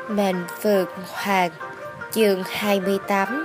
Mệnh Phượng Hoàng, chương 28.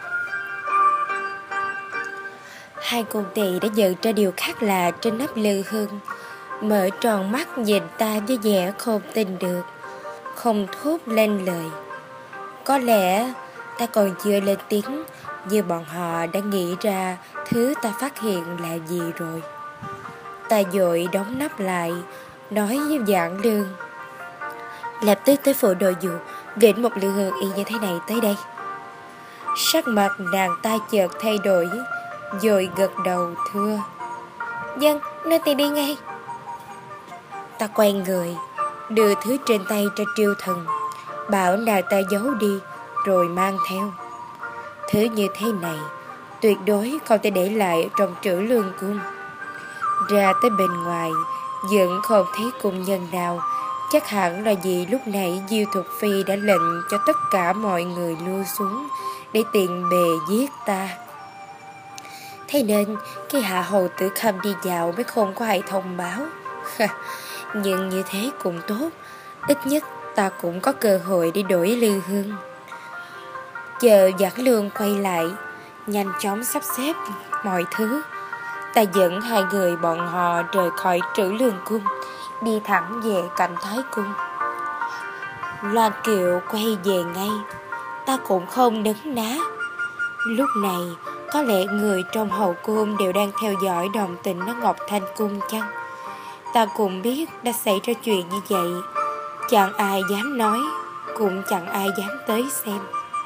Hai con tỳ đã nhận ra điều khác lạ trên nắp lư hương, mở tròn mắt nhìn ta với vẻ không tin được, không thốt lên lời. Có lẽ ta còn chưa lên tiếng, như bọn họ đã nghĩ ra thứ ta phát hiện là gì rồi. Ta vội đóng nắp lại, nói với Giảng Lương: lập tức tới phủ đồ dụ, viện một lư hương y như thế này tới đây. Sắc mặt nàng ta chợt thay đổi, rồi gật đầu thưa: dân, nô tỳ đi ngay. Ta quay người, đưa thứ trên tay cho Triêu Thần, bảo nàng ta giấu đi, rồi mang theo. Thứ như thế này tuyệt đối không thể để lại trong trữ lương cung. Ra tới bên ngoài vẫn không thấy cung nhân nào, chắc hẳn là vì lúc nãy Diêu Thục Phi đã lệnh cho tất cả mọi người lui xuống để tiện bề giết ta. Thế nên khi Hạ Hầu Tử Khâm đi vào mới không có ai thông báo. Nhưng như thế cũng tốt, ít nhất ta cũng có cơ hội để đổi lư hương. Chờ Giảng Lương quay lại, nhanh chóng sắp xếp mọi thứ, ta dẫn hai người bọn họ rời khỏi trữ lương cung, đi thẳng về cạnh Thái cung. Loan Kiệu quay về ngay, ta cũng không nấn ná. Lúc này có lẽ người trong hậu cung đều đang theo dõi động tĩnh ở Ngọc Thanh cung chăng? Ta cũng biết đã xảy ra chuyện như vậy, chẳng ai dám nói, cũng chẳng ai dám tới xem.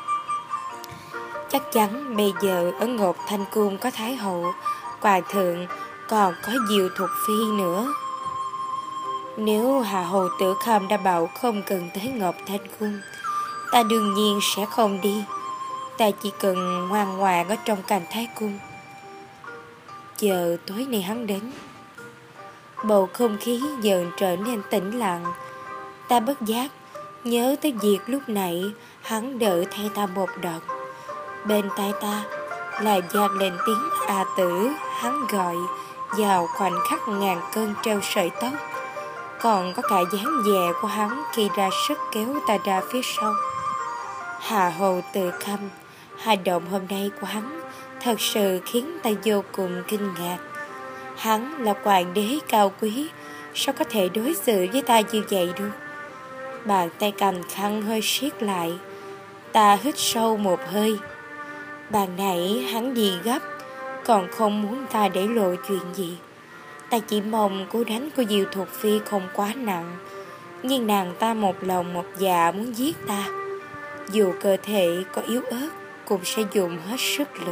Chắc chắn bây giờ ở Ngọc Thanh cung có Thái hậu, Hoàng thượng, còn có Diêu Thục Phi nữa. Nếu Hạ Hầu Tử Khâm đã bảo không cần tới Ngọc Thanh cung, ta đương nhiên sẽ không đi. Ta chỉ cần ngoan ngoãn ở trong cành Thái cung, chờ tối nay hắn đến. Bầu không khí dần trở nên tĩnh lặng. Ta bất giác nhớ tới việc lúc nãy hắn đợi thay ta một đợt. Bên tai ta là vang lên tiếng "A Tử", hắn gọi vào khoảnh khắc ngàn cân treo sợi tóc. Còn có cả dáng vẻ của hắn khi ra sức kéo ta ra phía sau. Hạ Hầu Tử Khâm, hành động hôm nay của hắn thật sự khiến ta vô cùng kinh ngạc. Hắn là hoàng đế cao quý, sao có thể đối xử với ta như vậy được? Bàn tay cầm khăn hơi siết lại, ta hít sâu một hơi. Ban nãy hắn đi gấp, còn không muốn ta để lộ chuyện gì. Ta chỉ mong cú đánh của Diêu Thục Phi không quá nặng, nhưng nàng ta một lòng một dạ muốn giết ta. Dù cơ thể có yếu ớt cũng sẽ dùng hết sức lực.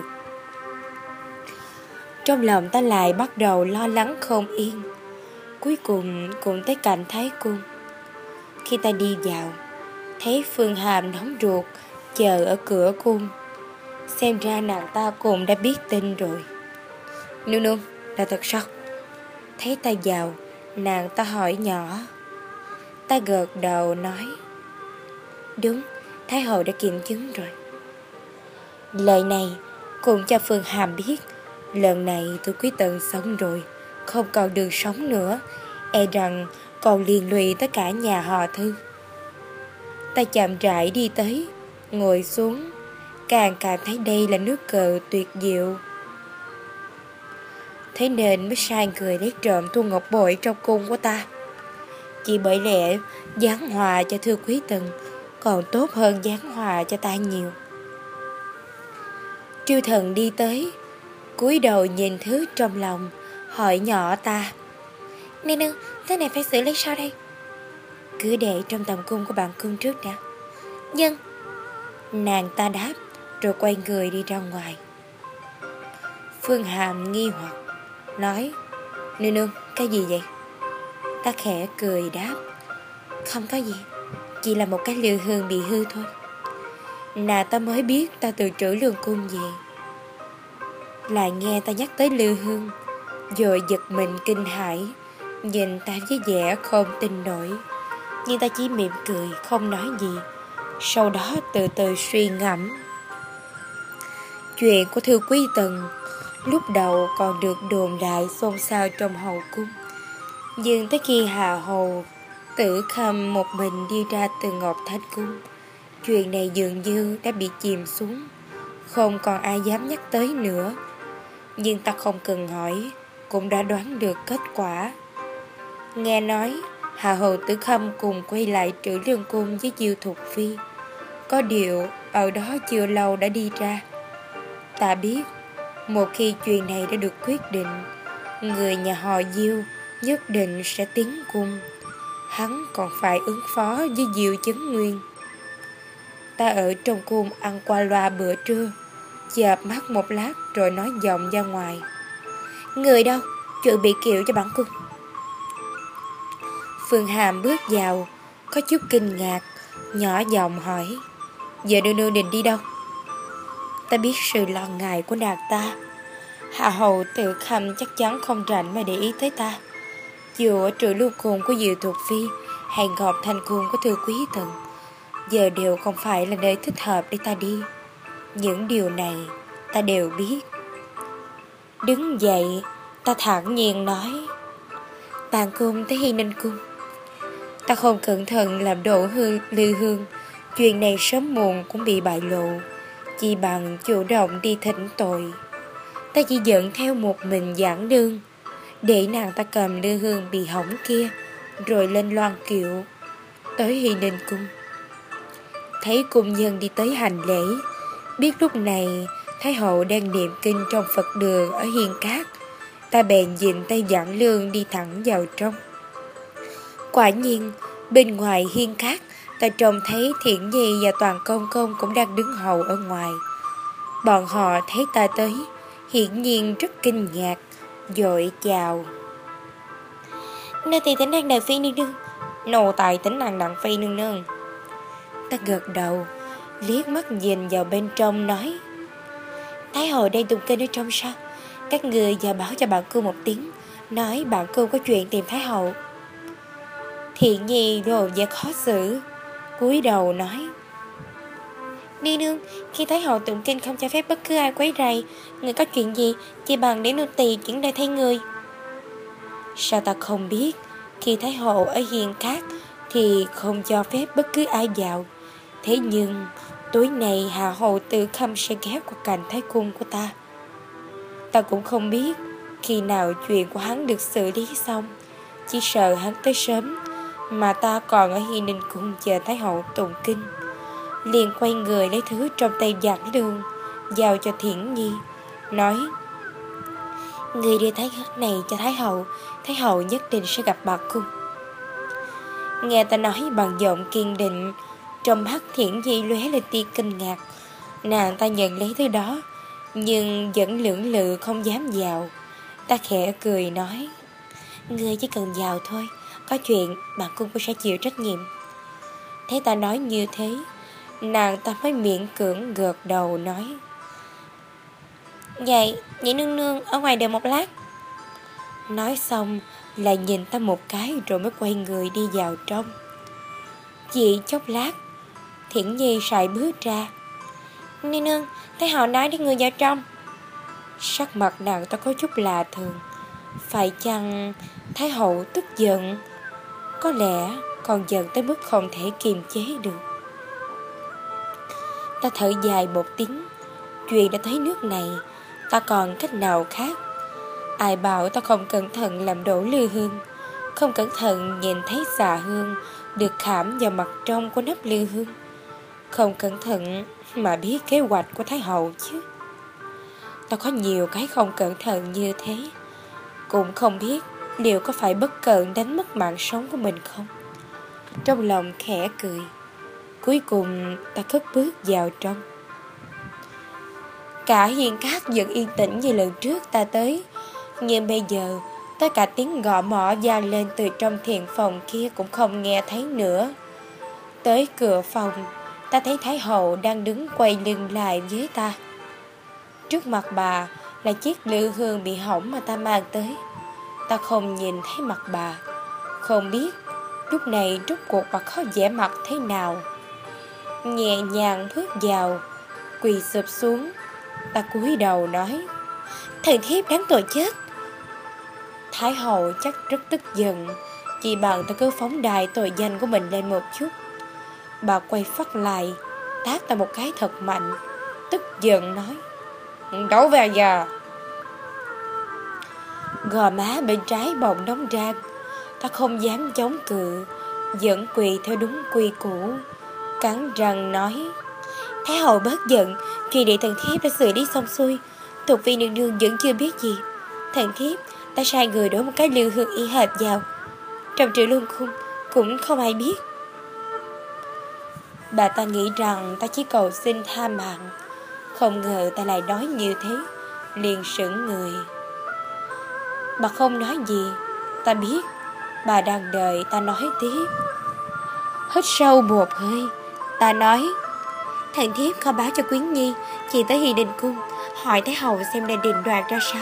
Trong lòng ta lại bắt đầu lo lắng không yên. Cuối cùng cũng tới cạnh Thái cung. Khi ta đi vào, thấy Phương Hàm nóng ruột chờ ở cửa cung. Xem ra nàng ta cũng đã biết tin rồi. Nương nương, là thật sao? Thấy ta vào, nàng ta hỏi nhỏ. Ta gật đầu nói: đúng, Thái hậu đã kiểm chứng rồi. Lời này cùng cho Phương Hàm biết lần này tôi quyết tận sống rồi, không còn đường sống nữa, e rằng còn liên lụy tới cả nhà họ Thư. Ta chậm rãi đi tới, ngồi xuống, càng cảm thấy đây là nước cờ tuyệt diệu. Thế nên mới sai người lấy trộm thu ngọc bội trong cung của ta. Chỉ bởi lẽ giáng hòa cho Thư Quý Tần còn tốt hơn giáng hòa cho ta nhiều. Triêu Thần đi tới, cúi đầu nhìn thứ trong lòng, hỏi nhỏ ta: nương nương, thế này phải xử lý sao đây? Cứ để trong tầm cung của bạn cung trước đã. Dân. Nàng ta đáp, rồi quay người đi ra ngoài. Phương Hàm nghi hoặc nói: nương nương, cái gì vậy? Ta khẽ cười đáp: không có gì, chỉ là một cái lư hương bị hư thôi. Nàng ta mới biết ta từ trữ lương cung về, lại nghe ta nhắc tới lư hương, rồi giật mình kinh hãi, nhìn ta với vẻ không tin nổi. Nhưng ta chỉ mỉm cười không nói gì. Sau đó từ từ suy ngẫm. Chuyện của Thư Quý Tần lúc đầu còn được đồn đại xôn xao trong hậu cung, nhưng tới khi Hạ Hầu Tử Khâm một mình đi ra từ Ngọc Thanh Cung. Chuyện này dường như đã bị chìm xuống, không còn ai dám nhắc tới nữa. Nhưng ta không cần hỏi, cũng đã đoán được kết quả. Nghe nói Hà Hầu Tử Khâm cùng quay lại Trữ Lương Cung với Diêu Thục Phi. Có điều ở đó chưa lâu đã đi ra. Ta biết một khi chuyện này đã được quyết định, người nhà họ Diêu nhất định sẽ tiến cung. Hắn còn phải ứng phó với Diêu Chấn Nguyên. Ta ở trong cung ăn qua loa bữa trưa, chợp mắt một lát rồi nói giọng ra ngoài: người đâu, chuẩn bị kiệu cho bản cung. Phương Hàm bước vào, có chút kinh ngạc, nhỏ giọng hỏi: giờ nương nương định đi đâu? Ta biết sự lo ngại của nàng ta. Hạ Hầu Tử Khâm chắc chắn không rảnh mà để ý tới ta. Dù ở Trữ Lương Cung của Diệu Thục Phi hay Ngọc Thanh Cung của Thư Quý Tần, giờ đều không phải là nơi thích hợp để ta đi. Những điều này ta đều biết. Đứng dậy, ta thản nhiên nói: Tàng cung tới Hy Ninh Cung. Ta không cẩn thận làm đổ lư hương, chuyện này sớm muộn cũng bị bại lộ. Chỉ bằng chủ động đi thỉnh tội. Ta chỉ dẫn theo một mình Giảng Nương, để nàng ta cầm lư hương bị hỏng kia, rồi lên loan kiệu tới Hy Ninh Cung. Thấy cung nhân đi tới hành lễ, biết lúc này Thái hậu đang niệm kinh trong Phật đường ở Hiên Cát, ta bèn dịnh tay Giảng Lương đi thẳng vào trong. Quả nhiên bên ngoài Hiên Cát, ta trông thấy Thiện Nhi và Toàn Công Công cũng đang đứng hầu ở ngoài. Bọn họ thấy ta tới, hiển nhiên rất kinh ngạc, vội chào: nô tỳ tính ăn Đặng Phi nương nương. Nô tài tính ăn Đặng Phi nương nương. Ta gật đầu, liếc mắt nhìn vào bên trong nói: Thái hậu đang tụng kinh ở trong sao? Các người vào báo cho bạn cô một tiếng, nói bạn cô có chuyện tìm Thái hậu. Thiện Nhi lộ vẻ khó xử, cúi đầu nói: Nương nương, khi Thái hậu tụng kinh không cho phép bất cứ ai quấy rầy. Người có chuyện gì chỉ bằng để nô tỳ chuyển đây thay người. Sao ta không biết khi Thái hậu ở Hiên Cát thì không cho phép bất cứ ai vào. Thế nhưng tối nay Hạ Hầu Tử Khâm sẽ ghé qua cạnh Thái cung của ta. Ta cũng không biết khi nào chuyện của hắn được xử lý xong. Chỉ sợ hắn tới sớm, mà ta còn ở Hy Ninh Cung chờ Thái hậu tụng kinh. Liền quay người lấy thứ trong tay Giảng Lương, giao cho Thiển Nhi, nói: người đưa thái này cho Thái hậu nhất định sẽ gặp bà cung. Nghe ta nói bằng giọng kiên định, trong mắt Thiển Nhi lóe lên tia kinh ngạc. Nàng ta nhận lấy thứ đó, nhưng vẫn lưỡng lự không dám vào. Ta khẽ cười nói: ngươi chỉ cần vào thôi, có chuyện bạn cung cũng sẽ chịu trách nhiệm. Thấy ta nói như thế, nàng ta mới miễn cưỡng gật đầu nói: Vậy nương nương ở ngoài đợi một lát. Nói xong lại nhìn ta một cái rồi mới quay người đi vào trong. Chỉ chốc lát, Thiển Nhi sải bước ra: Nương nương, Thái hậu nói để người vào trong. Sắc mặt nàng ta có chút lạ thường. Phải chăng Thái hậu tức giận? Có lẽ còn giận tới mức không thể kiềm chế được. Ta thở dài một tiếng. Chuyện đã tới nước này, ta còn cách nào khác? Ai bảo ta không cẩn thận làm đổ lư hương, không cẩn thận nhìn thấy xà hương được khảm vào mặt trong của nắp lư hương, không cẩn thận mà biết kế hoạch của Thái hậu chứ. Ta có nhiều cái không cẩn thận như thế, cũng không biết liệu có phải bất cẩn đánh mất mạng sống của mình không. Trong lòng khẽ cười. Cuối cùng ta cất bước vào trong. Cả Hiên Cát vẫn yên tĩnh như lần trước ta tới, nhưng bây giờ tất cả tiếng gõ mõ vang lên từ trong thiền phòng kia cũng không nghe thấy nữa. Tới cửa phòng, ta thấy Thái hậu đang đứng quay lưng lại với ta. Trước mặt bà là chiếc lư hương bị hỏng mà ta mang tới. Ta không nhìn thấy mặt bà, không biết lúc này rốt cuộc bà có vẻ mặt thế nào. Nhẹ nhàng bước vào, quỳ sụp xuống. Ta cúi đầu nói: thần thiếp đáng tội chết. Thái hậu chắc rất tức giận, Chỉ bằng ta cứ phóng đại tội danh của mình lên một chút. Bà quay phát lại, tát ta một cái thật mạnh, tức giận nói: Đổ về giờ. Gò má bên trái bỗng nóng rang. Ta không dám chống cự, vẫn quỳ theo đúng quy củ, cắn răng nói: Thái hậu bớt giận, chuyện để thần thiếp đã xử lý xong xuôi. Thuộc phi nương nương vẫn chưa biết gì. Thần thiếp ta sai người đổ một cái liều hương y hệt vào trong Trữ Luân Cung, cũng không ai biết. Bà ta nghĩ rằng ta chỉ cầu xin tha mạng, không ngờ ta lại nói như thế, liền sững người. Bà không nói gì. Ta biết bà đang đợi ta nói tiếp. Hít sâu một hơi, ta nói: Thần thiếp không báo cho Quyến Nhi, chỉ tới Hy Đình Cung hỏi Thái hậu xem nên định đoạt ra sao.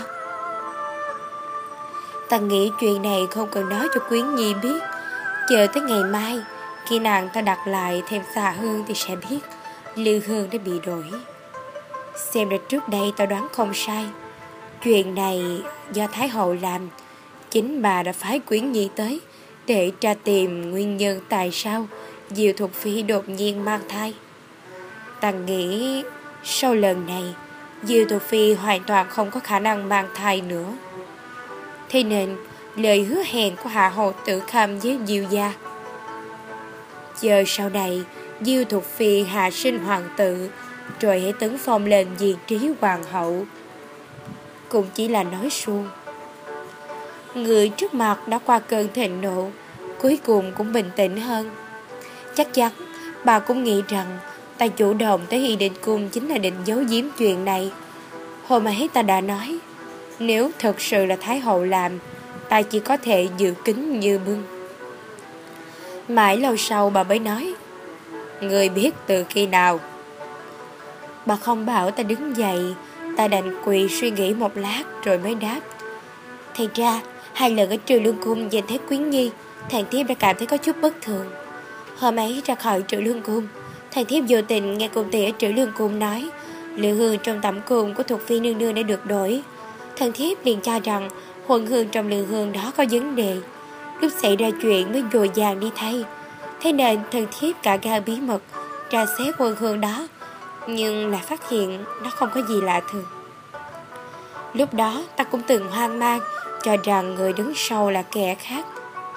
Ta nghĩ chuyện này không cần nói cho Quyến Nhi biết. Chờ tới ngày mai, khi nàng ta đặt lại thêm xà hương thì sẽ biết lư hương đã bị đổi. Xem ra trước đây ta đoán không sai. Chuyện này do Thái hậu làm. Chính bà đã phái Quyến Nhi tới để tra tìm nguyên nhân tại sao Diệu Thục Phi đột nhiên mang thai. Ta nghĩ sau lần này Diệu Thục Phi hoàn toàn không có khả năng mang thai nữa. Thế nên lời hứa hẹn của Hạ Hầu Tử Khâm với Diệu gia, giờ sau này Diệu Thục Phi hạ sinh hoàng tử, rồi hãy tấn phong lên vị trí hoàng hậu, cũng chỉ là nói suông. Người trước mặt đã qua cơn thịnh nộ, cuối cùng cũng bình tĩnh hơn. Chắc chắn bà cũng nghĩ rằng ta chủ động tới Hy Định Cung chính là định giấu giếm chuyện này. Hôm ấy ta đã nói, nếu thật sự là Thái hậu làm, ta chỉ có thể giữ kín như bưng. Mãi lâu sau bà mới nói: Người biết từ khi nào? Bà không bảo ta đứng dậy. Ta đành quỳ suy nghĩ một lát rồi mới đáp: Thì ra 2 lần ở Trừ Lương Cung nhìn thấy Quyến Nhi, thần thiếp đã cảm thấy có chút bất thường. Hôm ấy ra khỏi Trừ Lương Cung, thần thiếp vô tình nghe cung tỷ ở Trừ Lương Cung nói lư hương trong tẩm cung của Thuộc Phi nương nương đã được đổi. Thần thiếp liền cho rằng huân hương trong lư hương đó có vấn đề. Lúc xảy ra chuyện mới vội vàng đi thay. Thế nên thần thiếp cả gan bí mật tra xét huân hương đó, nhưng lại phát hiện nó không có gì lạ thường. Lúc đó ta cũng từng hoang mang, cho rằng người đứng sau là kẻ khác.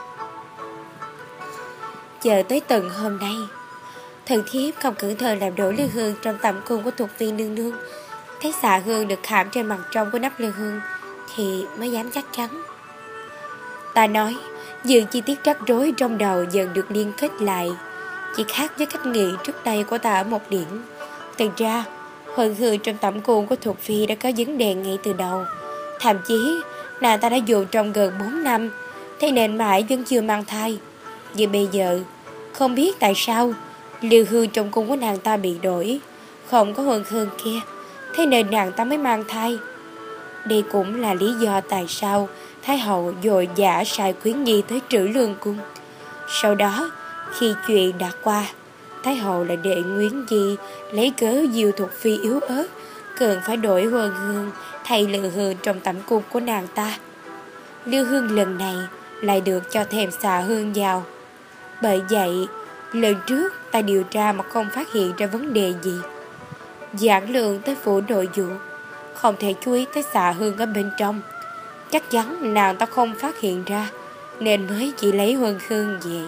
Chờ tới tận hôm nay, thần thiếp không cẩn thận làm đổ lư hương trong tẩm cung của Thuộc Phi nương nương. Thấy xạ hương được khảm trên mặt trong của nắp lư hương thì mới dám chắc chắn. Ta nói, dường chi tiết rắc rối trong đầu dần được liên kết lại. Chỉ khác với cách nghĩ trước đây của ta ở một điểm. Thật ra huân hương trong tẩm cung của Thuộc Phi đã có vấn đề ngay từ đầu. Thậm chí nàng ta đã dùng trong gần 4 năm, thế nên mãi vẫn chưa mang thai. Nhưng bây giờ không biết tại sao lư hương trong cung của nàng ta bị đổi, không có huân hương kia, thế nên nàng ta mới mang thai. Đây cũng là lý do tại sao Thái hậu vội vã sai Quyến Nhi tới Trữ Lương Cung. Sau đó khi chuyện đã qua, Thái hậu lại để Nguyễn Nhi lấy cớ Diệu Thục Phi yếu ớt, cần phải đổi huân hương thay lư hương trong tẩm cung của nàng ta. Lư hương lần này lại được cho thêm xạ hương vào. Bởi vậy lần trước ta điều tra mà không phát hiện ra vấn đề gì. Giảng lượng tới phủ nội vụ, không thể chú ý tới xạ hương ở bên trong. Chắc chắn nàng ta không phát hiện ra, nên mới chỉ lấy huân hương về.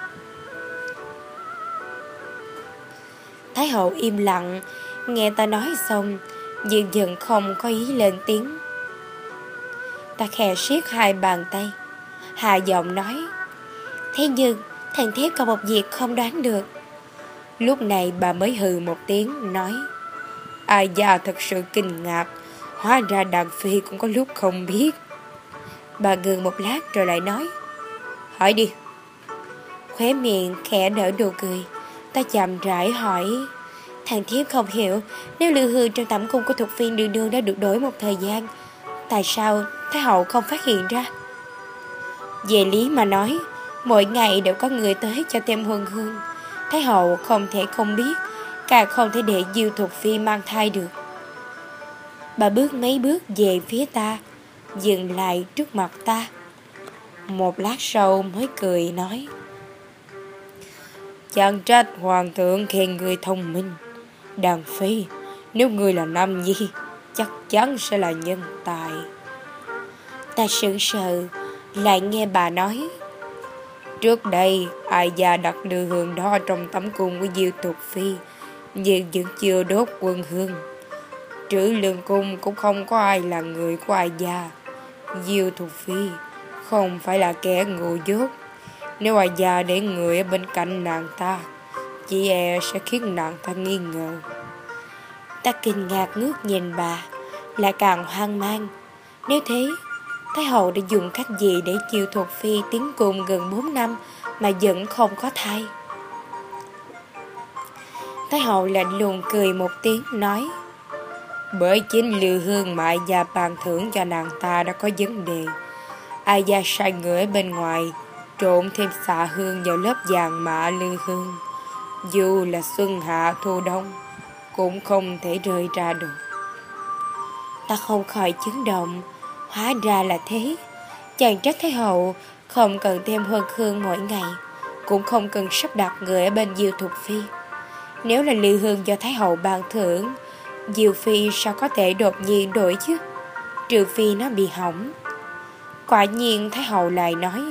Thái hậu im lặng, nghe ta nói xong, dần dần không có ý lên tiếng. Ta khẽ siết 2 bàn tay, hạ giọng nói: Thế nhưng thần thiếp còn một việc không đoán được. Lúc này bà mới hừ một tiếng, nói: Ai già thật sự kinh ngạc, hóa ra Đàn Phi cũng có lúc không biết. Bà ngừng một lát rồi lại nói: Hỏi đi. Khóe miệng khẽ nở nụ cười. Ta chậm rãi hỏi: Thần thiếp không hiểu, nếu lư hương trong tẩm cung của Thuộc Phi nương nương đã được đổi một thời gian, tại sao Thái hậu không phát hiện ra? Về lý mà nói, mỗi ngày đều có người tới cho thêm huân hương. Thái hậu không thể không biết, càng không thể để Diệu Thục Phi mang thai được. Bà bước mấy bước về phía ta, dừng lại trước mặt ta. Một lát sau mới cười nói: Chẳng trách hoàng thượng khen người thông minh. Đàn phi, nếu người là nam nhi, chắc chắn sẽ là nhân tài. Ta sững sờ, lại nghe bà nói: Trước đây ai già đặt lư hương đó trong tấm cung của Diêu Tục Phi, nhưng vẫn chưa đốt quân hương. Trữ lương cung cũng không có ai là người của ai già. Diêu Tục Phi không phải là kẻ ngu dốt. Nếu ai già để người ở bên cạnh nàng ta, chỉ e sẽ khiến nàng ta nghi ngờ. Ta kinh ngạc ngước nhìn bà, lại càng hoang mang. Nếu thế, Thái hậu đã dùng cách gì để Diêu Thuộc Phi tiến cung gần 4 năm mà vẫn không có thai? Thái hậu lạnh lùng cười một tiếng nói: Bởi chính lư hương mà ai gia ban thưởng cho nàng ta đã có vấn đề. Ai gia sai người ở bên ngoài trộn thêm xạ hương vào lớp vàng mạ lư hương, dù là xuân hạ thu đông cũng không thể rơi ra được. Ta không khỏi chấn động. Hóa ra là thế. Chẳng trách Thái hậu không cần thêm huân hương mỗi ngày, cũng không cần sắp đặt người ở bên Diêu Thục Phi. Nếu là lư hương do Thái hậu ban thưởng, Diêu Phi sao có thể đột nhiên đổi chứ? Trừ phi nó bị hỏng. Quả nhiên Thái hậu lại nói: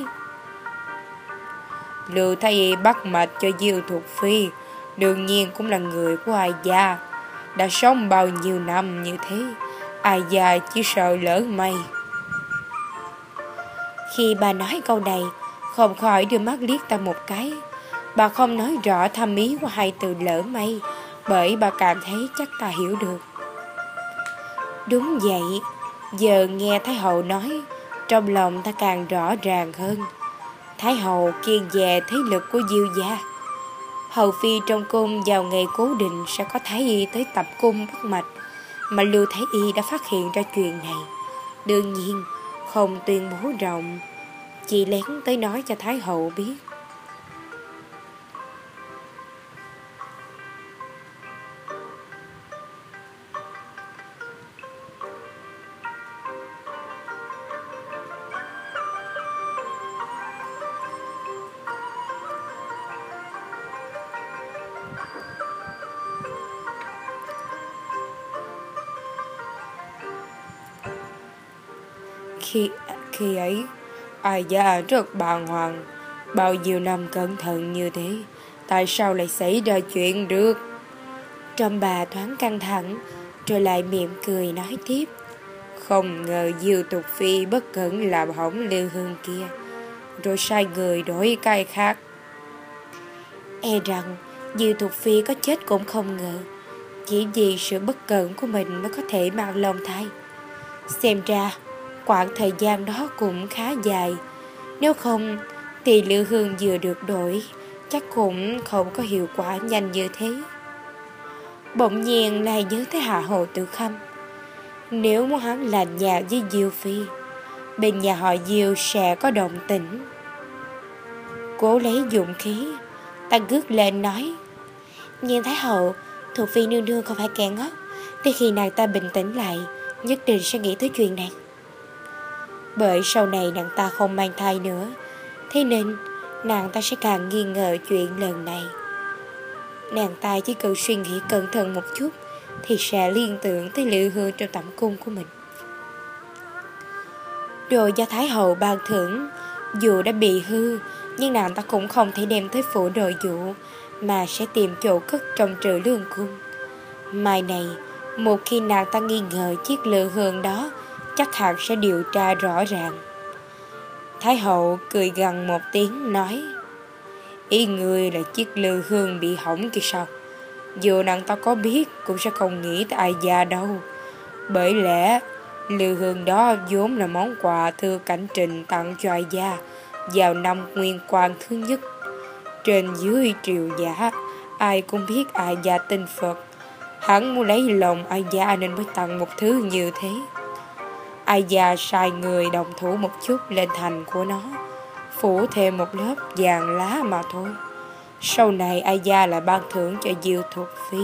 Lưu Thái Y bắt mạch cho Diêu Thục Phi đương nhiên cũng là người của ai gia. Đã sống bao nhiêu năm như thế, ai gia chỉ sợ lỡ may. Khi bà nói câu này, không khỏi đưa mắt liếc ta một cái. Bà không nói rõ thâm ý của hai từ lỡ may, bởi bà cảm thấy chắc ta hiểu được. Đúng vậy, giờ nghe Thái hậu nói, trong lòng ta càng rõ ràng hơn. Thái hậu kiêng dè thế lực của Diêu gia. Hầu phi trong cung vào ngày cố định sẽ có Thái y tới tập cung bắt mạch, mà Lưu Thái y đã phát hiện ra chuyện này. Đương nhiên không tuyên bố rộng, chỉ lén tới nói cho Thái hậu biết. Khi ấy, ai gia rất bàng hoàng. Bao nhiêu năm cẩn thận như thế, tại sao lại xảy ra chuyện được? Trâm bà thoáng căng thẳng, rồi lại mỉm cười nói tiếp: Không ngờ Diêu Tục Phi bất cẩn làm hỏng lư hương kia, rồi sai người đổi cái khác. E rằng Diêu Tục Phi có chết cũng không ngờ, chỉ vì sự bất cẩn của mình mới có thể mang lòng thai. Xem ra quãng thời gian đó cũng khá dài. Nếu không thì lư hương vừa được đổi, chắc cũng không có hiệu quả nhanh như thế. Bỗng nhiên lại nhớ tới Hạ Hồ Tử Khâm. Nếu muốn hắn lạnh nhạt với Diêu Phi, bên nhà họ Diêu sẽ có động tĩnh. Cố lấy dũng khí, ta ngước lên nói: Nhưng Thái hậu, Thuộc Phi nương nương không phải kẻ ngốc. Tới khi nàng ta bình tĩnh lại, nhất định sẽ nghĩ tới chuyện này. Bởi sau này nàng ta không mang thai nữa, thế nên nàng ta sẽ càng nghi ngờ chuyện lần này. Nàng ta chỉ cần suy nghĩ cẩn thận một chút thì sẽ liên tưởng tới lư hương trong tẩm cung của mình. Đồ do Thái hậu ban thưởng, dù đã bị hư, nhưng nàng ta cũng không thể đem tới phủ đồ dụ, mà sẽ tìm chỗ cất trong trữ lương cung. Mai này, một khi nàng ta nghi ngờ chiếc lư hương đó, chắc hẳn sẽ điều tra rõ ràng. Thái hậu cười gằn một tiếng nói: Ý người là chiếc lư hương bị hỏng kia sao? Dù nàng ta có biết cũng sẽ không nghĩ tới ai già đâu. Bởi lẽ lư hương đó vốn là món quà Thư Cảnh Trình tặng cho ai gia vào năm Nguyên Quang thứ nhất. Trên dưới triều giả ai cũng biết ai gia tin Phật, hắn muốn lấy lòng ai gia nên mới tặng một thứ như thế. Ai gia sai người đồng thủ một chút lên thành của nó, phủ thêm một lớp vàng lá mà thôi. Sau này ai gia lại ban thưởng cho Diêu Thục Phi.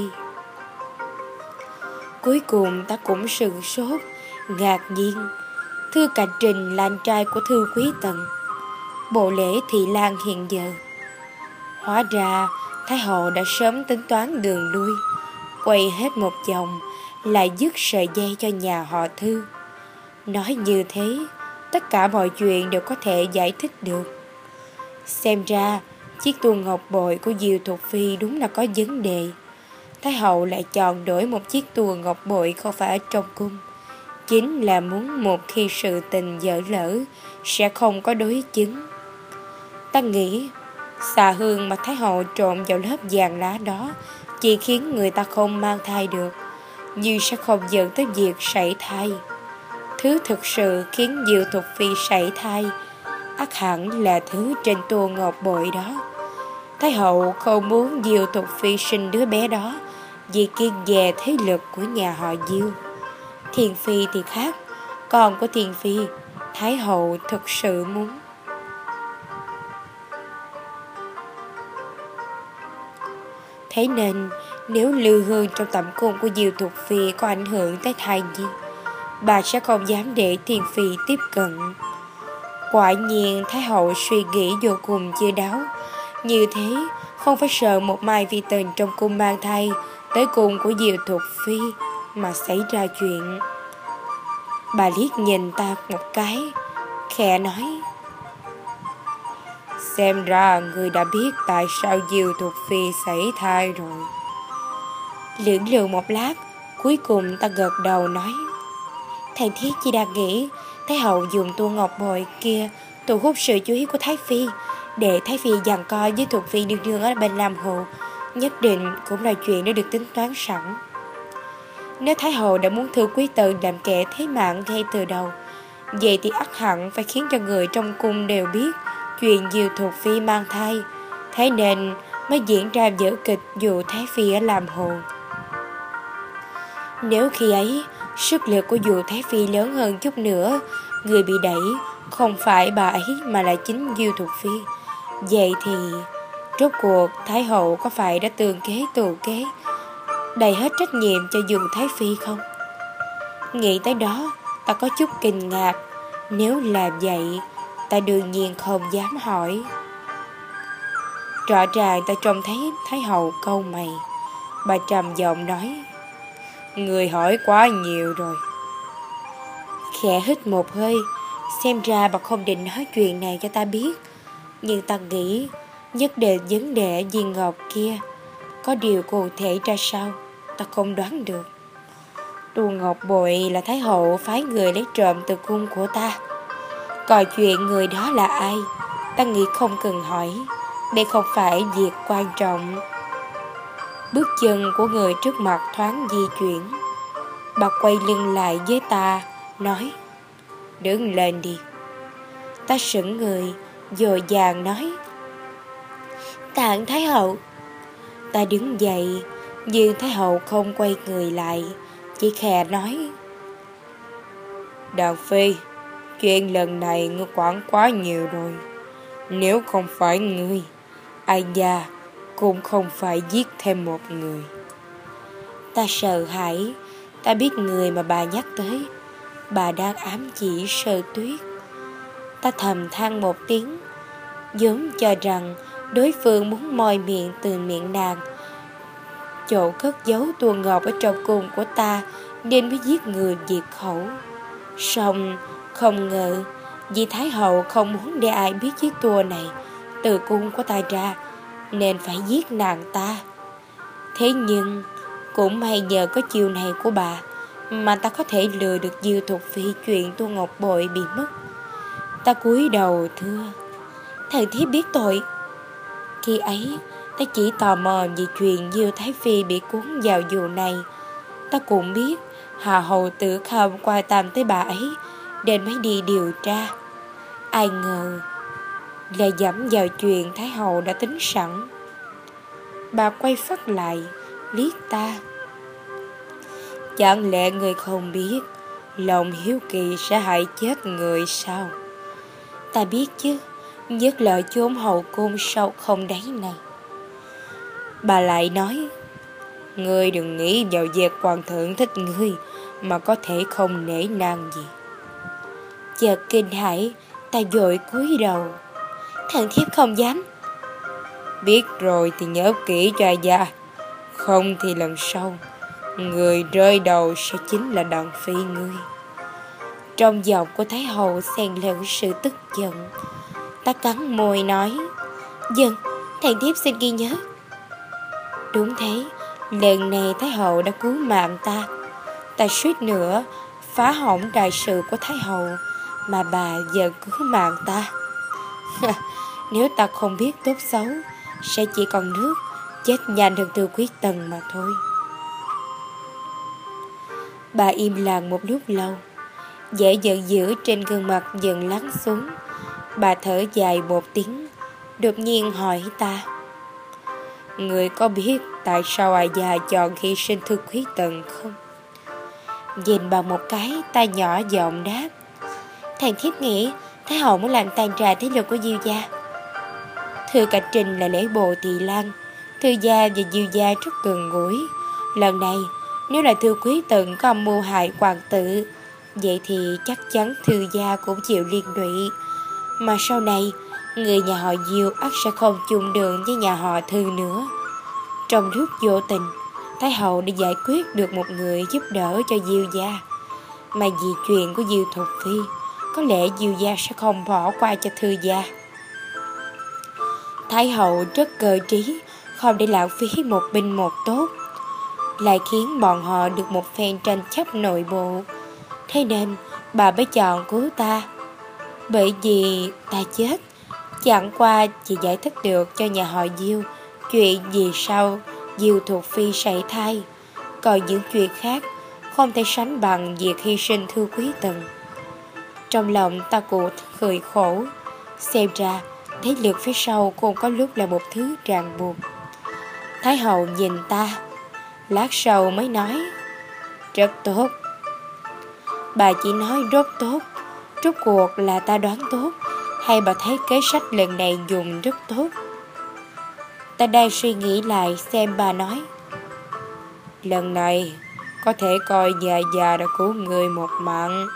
Cuối cùng ta cũng sửng sốt, ngạc nhiên. Thư Cảnh Trình là anh trai của Thư Quý Tần. bộ lễ Thị Lan hiện giờ. Hóa ra Thái hậu đã sớm tính toán đường lui, quay hết một vòng lại dứt sợi dây cho nhà họ Thư. Nói như thế, tất cả mọi chuyện đều có thể giải thích được. Xem ra chiếc tua ngọc bội của Diêu Thục Phi đúng là có vấn đề. Thái hậu lại chọn đổi một chiếc tua ngọc bội không phải ở trong cung, chính là muốn một khi sự tình dở lỡ sẽ không có đối chứng. Ta nghĩ xà hương mà Thái hậu trộn vào lớp vàng lá đó chỉ khiến người ta không mang thai được, nhưng sẽ không dẫn tới việc sảy thai. Thứ thực sự khiến Diêu Thục Phi sảy thai ắt hẳn là thứ trên tua ngọc bội đó. Thái hậu không muốn Diêu Thục Phi sinh đứa bé đó vì kiêng dè thế lực của nhà họ Diêu. Thiền Phi thì khác, con của Thiền Phi Thái hậu thực sự muốn. Thế nên nếu lư hương trong tẩm cung của Diêu Thục Phi có ảnh hưởng tới thai nhi, bà sẽ không dám để Thiền Phi tiếp cận. Quả nhiên Thái hậu suy nghĩ vô cùng chu đáo. Như thế không phải sợ một mai phi tần trong cung mang thai tới cung của Diêu Thục Phi mà xảy ra chuyện. Bà liếc nhìn ta một cái, khẽ nói: xem ra người đã biết tại sao Diêu Thục Phi sảy thai rồi. Lưỡng lự một lát, cuối cùng ta gật đầu nói: Thầy thiết chỉ đang nghĩ Thái hậu dùng tua ngọc bội kia thu hút sự chú ý của Thái Phi, để Thái Phi giằng co với Thục Phi nương nương ở bên Lam Hồ, nhất định cũng là chuyện đã được tính toán sẵn. Nếu Thái hậu đã muốn thử quý tử làm kẻ thế mạng ngay từ đầu, vậy thì ắt hẳn phải khiến cho người trong cung đều biết chuyện Diêu Thục Phi mang thai, thế nên mới diễn ra vở kịch dụ Thái Phi ở Lam Hồ. Nếu khi ấy sức lực của dụ Thái Phi lớn hơn chút nữa, người bị đẩy không phải bà ấy mà là chính Diêu Thục Phi, vậy thì rốt cuộc Thái hậu có phải đã tường kế tù kế, đầy hết trách nhiệm cho dụ Thái Phi không? Nghĩ tới đó, ta có chút kinh ngạc. Nếu là vậy, ta đương nhiên không dám hỏi. Rõ ràng ta trông thấy Thái hậu cau mày. Bà trầm giọng nói: người hỏi quá nhiều rồi. Khẽ hít một hơi, xem ra bà không định nói chuyện này cho ta biết. Nhưng ta nghĩ nhất định vấn đề viên ngọc kia có điều cụ thể ra sao, ta không đoán được. Tua ngọc bội là Thái hậu phái người lấy trộm từ cung của ta. Còn chuyện người đó là ai, ta nghĩ không cần hỏi, đây không phải việc quan trọng. Bước chân của người trước mặt thoáng di chuyển. Bà quay lưng lại với ta, nói: đứng lên đi. Ta sững người, dội vàng nói: Tạng Thái hậu. Ta đứng dậy, nhưng Thái hậu không quay người lại, chỉ khẽ nói: Đàn Phi, chuyện lần này ngươi quản quá nhiều rồi. Nếu không phải ngươi, ai già cũng không phải giết thêm một người. Ta sợ hãi. Ta biết người mà bà nhắc tới, bà đang ám chỉ Sơ Tuyết. Ta thầm than một tiếng, vốn cho rằng đối phương muốn moi miệng từ miệng nàng chỗ cất giấu tua ngọc ở trong cung của ta, nên mới giết người diệt khẩu. Song không ngờ vì Thái hậu không muốn để ai biết chiếc tua này từ cung của ta ra, nên phải giết nàng ta. Thế nhưng cũng may nhờ có chiều này của bà mà ta có thể lừa được Diêu Thục Phi chuyện tua ngọc bội bị mất. Ta cúi đầu thưa: Thần thiếp biết tội. Khi ấy ta chỉ tò mò về chuyện Diêu Thái Phi bị cuốn vào vụ này. Ta cũng biết Hà hầu tử không quan tâm tới bà ấy, nên mới đi điều tra. Ai ngờ lại dẫm vào chuyện Thái hậu đã tính sẵn. Bà quay phát lại liếc ta: chẳng lẽ người không biết lòng hiếu kỳ sẽ hại chết người sao? Ta biết chứ, nhất là chốn hậu cung sâu không đáy này. Bà lại nói: ngươi đừng nghĩ vào việc hoàng thượng thích ngươi mà có thể không nể nang gì. Chợt kinh hãi, ta vội cúi đầu. Thần thiếp không dám. Biết rồi thì nhớ kỹ cho ai gia, không thì lần sau người rơi đầu sẽ chính là Đặng Phi ngươi. Trong giọng của Thái hậu xen lẫn sự tức giận. Ta cắn môi nói, dân, thần thiếp xin ghi nhớ. Đúng thế, lần này Thái hậu đã cứu mạng ta. Ta suýt nữa phá hỏng đại sự của Thái hậu, mà bà giờ cứu mạng ta. Nếu ta không biết tốt xấu, sẽ chỉ còn nước chết nhanh hơn Tư Quyết Tần mà thôi. Bà im lặng một lúc lâu, vẻ giận dữ trên gương mặt dần lắng xuống. Bà thở dài một tiếng, đột nhiên hỏi ta, người có biết tại sao ai già chọn hy sinh Tư Quyết Tần không? Nhìn bà một cái, ta nhỏ giọng đáp, thần thiếp nghĩ Thái hậu muốn làm tàn trà thế lực của Diêu gia. Thư Cạnh Trình là lễ bộ Tỳ Lan, Thư gia và Diêu gia rất gần gũi. Lần này nếu là Tư Quyết Tần có âm mưu hại hoàng tử, vậy thì chắc chắn Thư gia cũng chịu liên lụy. Mà sau này người nhà họ Diêu ắt sẽ không chung đường với nhà họ Thư nữa. Trong lúc vô tình, Thái hậu đã giải quyết được một người giúp đỡ cho Diêu gia. Mà vì chuyện của Diêu Thục Phi, có lẽ Diêu gia sẽ không bỏ qua cho Thư gia. Thái hậu rất cơ trí, không để lãng phí một binh một tốt, lại khiến bọn họ được một phen tranh chấp nội bộ. Thế nên bà mới chọn cứu ta. Bởi vì ta chết, chẳng qua chỉ giải thích được cho nhà họ Diêu chuyện vì sao Diêu Thục Phi sảy thai. Còn những chuyện khác không thể sánh bằng việc hy sinh Thư Quý Tần. Trong lòng ta cũng cười khổ. Xem ra thế lực phía sau cũng có lúc là một thứ ràng buộc. Thái hậu nhìn ta, lát sau mới nói, rất tốt. Bà chỉ nói rất tốt, rốt cuộc là ta đoán tốt, hay bà thấy kế sách lần này dùng rất tốt? Ta đang suy nghĩ lại xem bà nói, lần này có thể coi nhà già đã cứu người một mạng.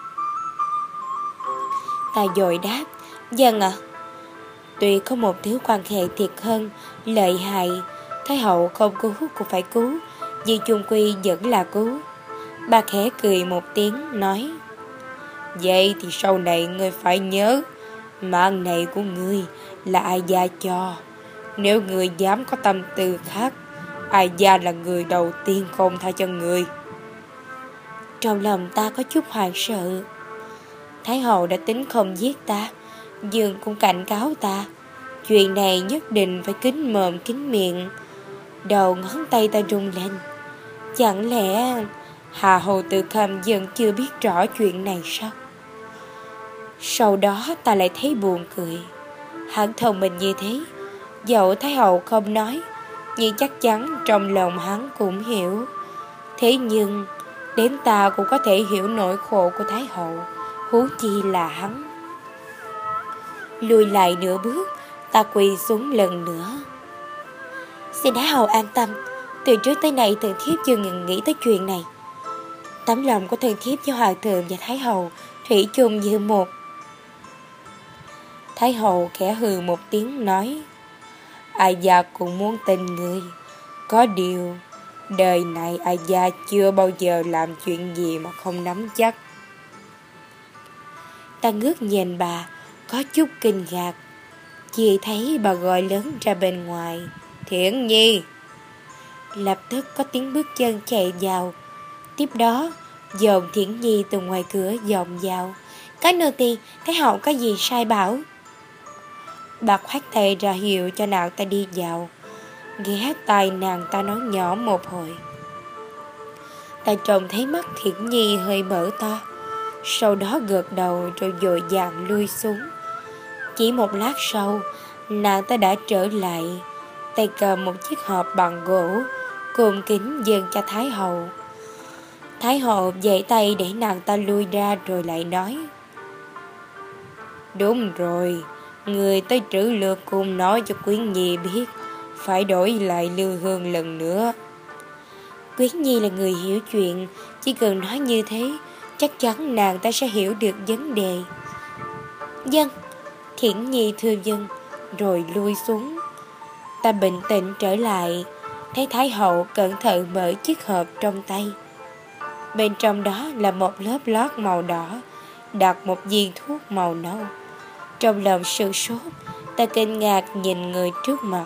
Ta dội đáp, vâng ạ. Tuy có một thứ quan hệ thiệt hơn, lợi hại, Thái hậu không cứu cũng phải cứu, vì chung quy vẫn là cứu. Bà khẽ cười một tiếng, nói, vậy thì sau này ngươi phải nhớ, mạng này của ngươi là ai gia cho. Nếu ngươi dám có tâm tư khác, ai gia là người đầu tiên không tha cho ngươi. Trong lòng ta có chút hoảng sợ. Thái hậu đã tính không giết ta, nhưng cũng cảnh cáo ta, chuyện này nhất định phải kín mồm kín miệng. Đầu ngón tay ta rung lên. Chẳng lẽ Hà Hồ Tự Khâm vẫn chưa biết rõ chuyện này sao? Sau đó ta lại thấy buồn cười. Hắn thông minh như thế, dẫu Thái hậu không nói, nhưng chắc chắn trong lòng hắn cũng hiểu. Thế nhưng đến ta cũng có thể hiểu nỗi khổ của Thái hậu, huống chi là hắn. Lùi lại nửa bước, ta quỳ xuống lần nữa. Xin Thái hậu an tâm, từ trước tới nay thần thiếp chưa ngừng nghĩ tới chuyện này. Tấm lòng của thần thiếp cho hoàng thượng và Thái hậu thủy chung như một. Thái hậu khẽ hừ một tiếng nói, ai gia cũng muốn tin người. Có điều đời này ai gia chưa bao giờ làm chuyện gì mà không nắm chắc. Ta ngước nhìn bà, có chút kinh ngạc. Chỉ thấy bà gọi lớn ra bên ngoài, Thiển Nhi. Lập tức có tiếng bước chân chạy vào. Tiếp đó dồn Thiển Nhi từ ngoài cửa vọng vào. Cái nô tỳ, Thái hậu có gì sai bảo? Bà khoát tay ra hiệu cho nàng ta đi vào, ghé tai nàng ta nói nhỏ một hồi. Ta trông thấy mắt Thiển Nhi hơi mở to, sau đó gật đầu rồi vội vàng lui xuống. Chỉ một lát sau, nàng ta đã trở lại, tay cầm một chiếc hộp bằng gỗ, cung kính dâng cho Thái hậu. Thái hậu giãy tay để nàng ta lui ra rồi lại nói, đúng rồi, người tới trữ lược cùng nói cho Quyến Nhi biết, phải đổi lại Lưu Hương lần nữa. Quyến Nhi là người hiểu chuyện, chỉ cần nói như thế, chắc chắn nàng ta sẽ hiểu được vấn đề. Dân, Thiển Nhi thưa dân, rồi lui xuống. Ta bình tĩnh trở lại, thấy Thái hậu cẩn thận mở chiếc hộp trong tay. Bên trong đó là một lớp lót màu đỏ, đặt một viên thuốc màu nâu. Trong lòng sửng sốt, ta kinh ngạc nhìn người trước mặt.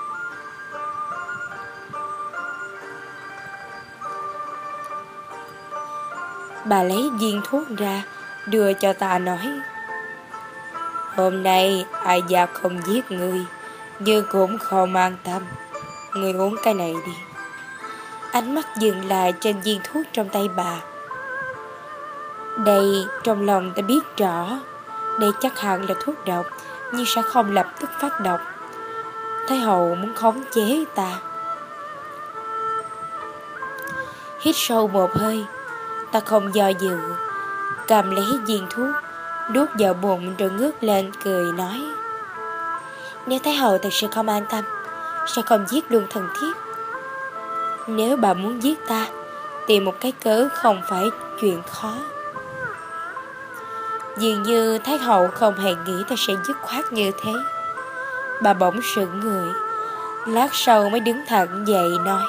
Bà lấy viên thuốc ra, đưa cho ta nói: hôm nay ai già không giết người, nhưng cũng không an tâm. Người uống cái này đi. Ánh mắt dừng lại trên viên thuốc trong tay bà. Đây, trong lòng ta biết rõ, đây chắc hẳn là thuốc độc, nhưng sẽ không lập tức phát độc. Thái hậu muốn khống chế ta. Hít sâu một hơi, ta không do dự, cầm lấy viên thuốc, đút vào bụng rồi ngước lên cười nói: nếu Thái hậu thật sự không an tâm, sẽ không giết luôn thần thiếp. Nếu bà muốn giết ta, tìm một cái cớ không phải chuyện khó. Dường như Thái hậu không hề nghĩ ta sẽ dứt khoát như thế. Bà bỗng sững người, lát sau mới đứng thẳng dậy nói: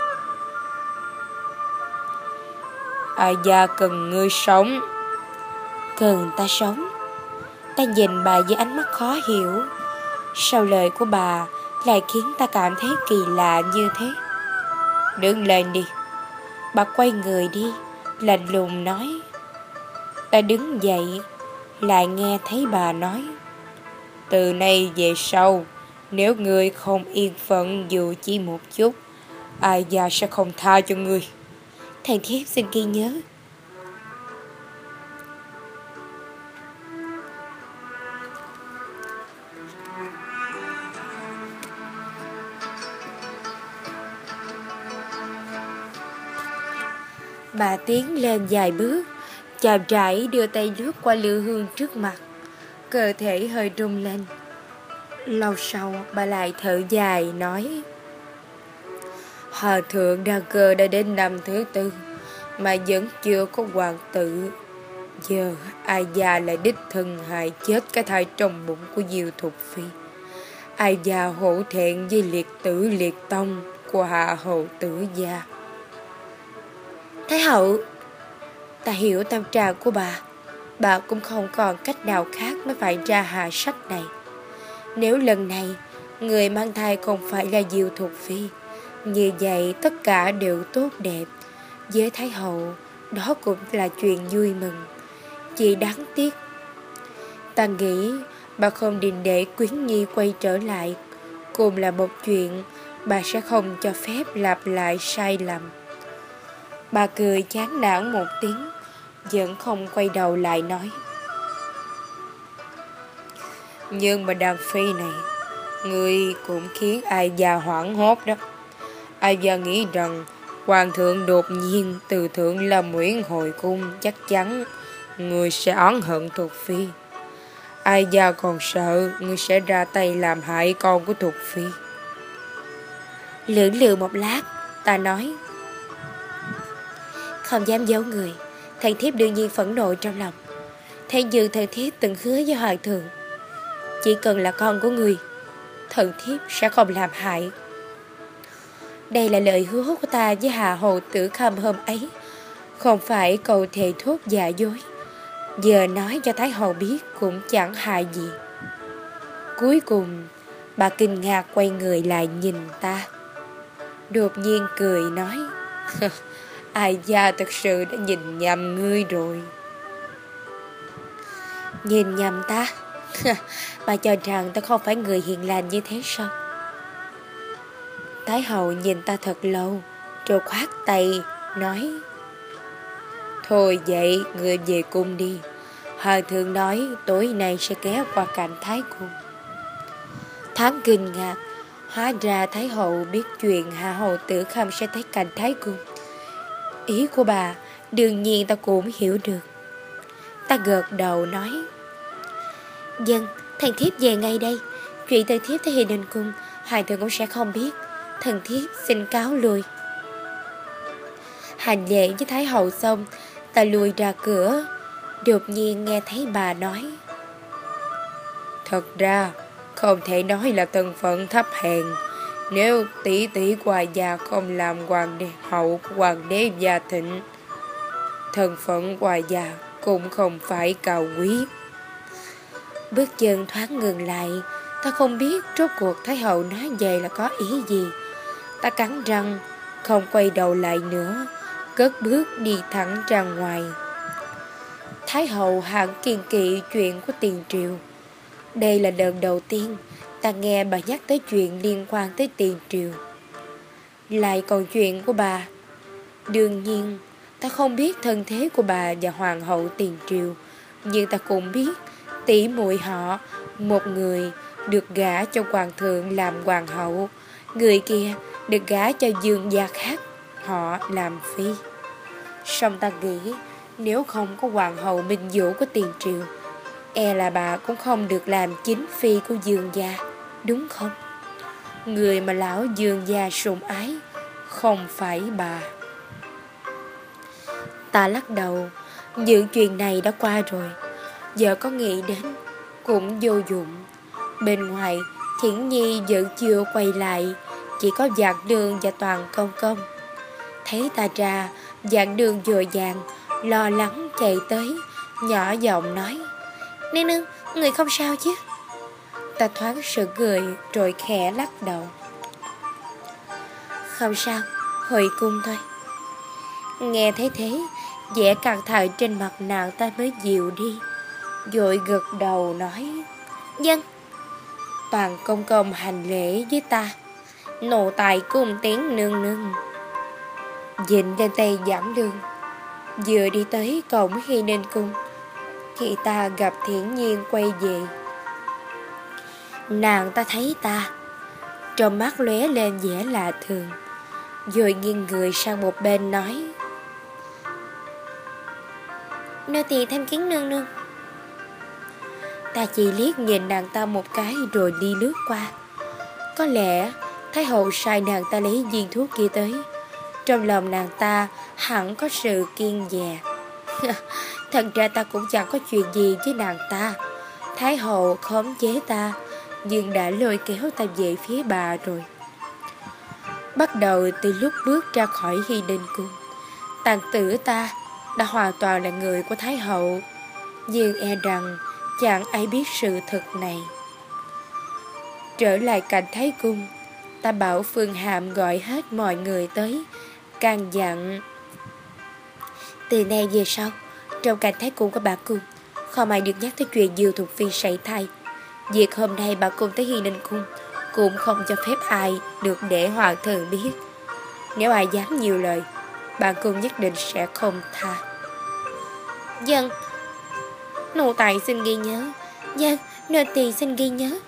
ai già cần ngươi sống. Cần ta sống? Ta nhìn bà với ánh mắt khó hiểu. Sau lời của bà lại khiến ta cảm thấy kỳ lạ như thế. Đứng lên đi. Bà quay người đi, lạnh lùng nói. Ta đứng dậy, lại nghe thấy bà nói: từ nay về sau, nếu ngươi không yên phận dù chỉ một chút, ai già sẽ không tha cho ngươi. Thần thiếp xin ghi nhớ. Bà tiến lên vài bước, chậm rãi đưa tay lướt qua lư hương trước mặt. Cơ thể hơi rung lên. Lâu sau bà lại thở dài nói: hòa thượng Đa Cơ đã đến năm thứ 4 mà vẫn chưa có hoàng tử. Giờ ai già lại đích thân hại chết cái thai trong bụng của Diêu Thục Phi. Ai già hổ thẹn với liệt tử liệt tông của Hạ Hầu Tử gia. Thái hậu, ta hiểu tâm trạng của bà cũng không còn cách nào khác mới phải ra hạ sách này. Nếu lần này người mang thai không phải là Diêu Thục Phi, như vậy tất cả đều tốt đẹp. Với Thái hậu, đó cũng là chuyện vui mừng. Chỉ đáng tiếc, ta nghĩ bà không định để Quyến Nhi quay trở lại, cùng là một chuyện bà sẽ không cho phép lặp lại sai lầm. Bà cười chán nản một tiếng, vẫn không quay đầu lại nói: nhưng mà đàn phi này, người cũng khiến ai già hoảng hốt đó. Ai già nghĩ rằng hoàng thượng đột nhiên từ Thượng Lâm Uyển hồi cung, chắc chắn người sẽ oán hận Thục Phi. Ai già còn sợ người sẽ ra tay làm hại con của Thục Phi. Lưỡng lự một lát, ta nói: không dám giấu người, thần thiếp đương nhiên phẫn nộ trong lòng. Thế nhưng thần thiếp từng hứa với hoàng thượng, chỉ cần là con của người, thần thiếp sẽ không làm hại. Đây là lời hứa của ta với Hạ Hầu Tử Khâm hôm ấy, không phải câu thề thốt giả dối. Giờ nói cho Thái hậu biết cũng chẳng hại gì. Cuối cùng bà kinh ngạc quay người lại nhìn ta, đột nhiên cười nói: ai gia thật sự đã nhìn nhầm ngươi rồi. Nhìn nhầm ta? Bà cho rằng ta không phải người hiền lành như thế sao? Thái hậu nhìn ta thật lâu, rồi khoát tay nói: thôi vậy, ngươi về cung đi. Hoàng thượng nói tối nay sẽ ghé qua cạnh Thái cung. Thoáng kinh ngạc, hóa ra Thái hậu biết chuyện Hạ Hầu Tử Khâm sẽ tới cạnh Thái cung. Ý của bà đương nhiên ta cũng hiểu được. Ta gật đầu nói: dân, thần thiếp về ngay đây. Chuyện thần thiếp tới Hiền Đình cung, hoàng thượng cũng sẽ không biết. Thần thiếp xin cáo lui. Hành lễ với Thái hậu xong, ta lùi ra cửa. Đột nhiên nghe thấy bà nói: Thật ra không thể nói là thân phận thấp hèn. Nếu tỷ tỷ của ai gia không làm hoàng đế hậu của hoàng đế Gia Thịnh, thân phận của ai gia cũng không phải cao quý. Bước chân thoáng ngừng lại. Ta không biết rốt cuộc Thái hậu nói vậy là có ý gì. Ta cắn răng không quay đầu lại nữa, cất bước đi thẳng ra ngoài. Thái hậu hẳn kiêng kỵ chuyện của tiền triều. Đây là lần đầu tiên ta nghe bà nhắc tới chuyện liên quan tới tiền triều. Lại còn chuyện của bà. Đương nhiên ta không biết thân thế của bà và hoàng hậu tiền triều, nhưng ta cũng biết tỷ muội họ, một người được gả cho hoàng thượng làm hoàng hậu, người kia được gả cho dương gia khác họ làm phi. Song ta nghĩ nếu không có hoàng hậu Minh Dũ của tiền triều, e là bà cũng không được làm chính phi của dương gia, đúng không? Người mà lão dương gia sủng ái không phải bà. Ta lắc đầu. Những chuyện này đã qua rồi, giờ có nghĩ đến cũng vô dụng. Bên ngoài Thiển Nhi vẫn chưa quay lại, chỉ có Dạc Đường và Toàn Công Công. Thấy ta ra, Dạc Đường vội vàng lo lắng chạy tới, nhỏ giọng nói: Nương nương, người không sao chứ? Ta thoáng sững người rồi khẽ lắc đầu. Không sao, hồi cung thôi. Nghe thấy thế, vẻ căng thẳng trên mặt nàng ta mới dịu đi, rồi gật đầu nói: Vâng. Toàn Công Công hành lễ với ta: Nô tài cung tiến nương nương. Dịnh lên tay Giảng Đường. Vừa đi tới cổng Hy Ninh cung thì ta gặp Thiển Nhiên quay về. Nàng ta thấy ta, trong mắt lóe lên vẻ lạ thường, rồi nghiêng người sang một bên nói: Nô tỳ tham kiến nương nương. Ta chỉ liếc nhìn nàng ta một cái rồi đi lướt qua. Có lẽ Thái hậu sai nàng ta lấy viên thuốc kia tới. Trong lòng nàng ta hẳn có sự kiêng dè. Thật ra ta cũng chẳng có chuyện gì với nàng ta. Thái hậu khống chế ta, nhưng đã lôi kéo ta về phía bà rồi. Bắt đầu từ lúc bước ra khỏi Hy Ninh cung, tàng tử ta đã hoàn toàn là người của Thái hậu, nhưng e rằng chẳng ai biết sự thật này. Trở lại cạnh Thái cung, ta bảo Phương Hàm gọi hết mọi người tới, căn dặn: Từ nay về sau, trong cạnh Thái cung của bà cung không ai được nhắc tới chuyện Dương Thục Phi sảy thai. Việc hôm nay bà cung tới Hy Ninh cung cũng không cho phép ai được để hoàng thượng biết. Nếu ai dám nhiều lời, bà cung nhất định sẽ không tha. Vâng, nô tài xin ghi nhớ. Vâng, nô tỳ xin ghi nhớ.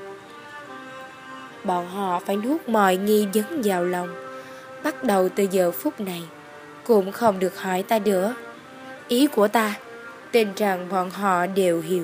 Bọn họ phải nuốt mọi nghi vấn vào lòng. Bắt đầu từ giờ phút này cũng không được hỏi ta nữa. Ý của ta tin rằng bọn họ đều hiểu.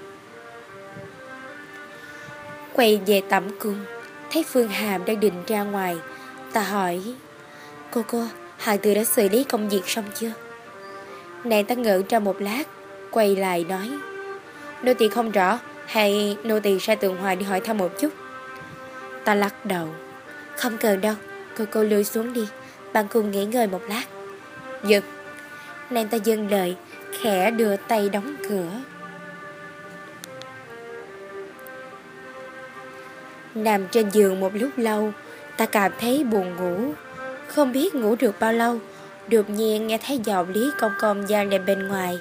Quay về tẩm cung, thấy Phương Hàm đang định ra ngoài. Ta hỏi: Cô, hoàng tử đã xử lý công việc xong chưa? Nàng ta ngỡ ra một lát, quay lại nói: Nô tỳ không rõ, hay nô tỳ sai Tường Hoài đi hỏi thăm một chút? Ta lắc đầu: Không cần đâu, cô lui xuống đi, bạn cùng nghỉ ngơi một lát. Dừng. Nàng ta dâng lời, khẽ đưa tay đóng cửa. Nằm trên giường một lúc lâu, ta cảm thấy buồn ngủ. Không biết ngủ được bao lâu, đột nhiên nghe thấy giọng Lý Công Công vang lên bên ngoài: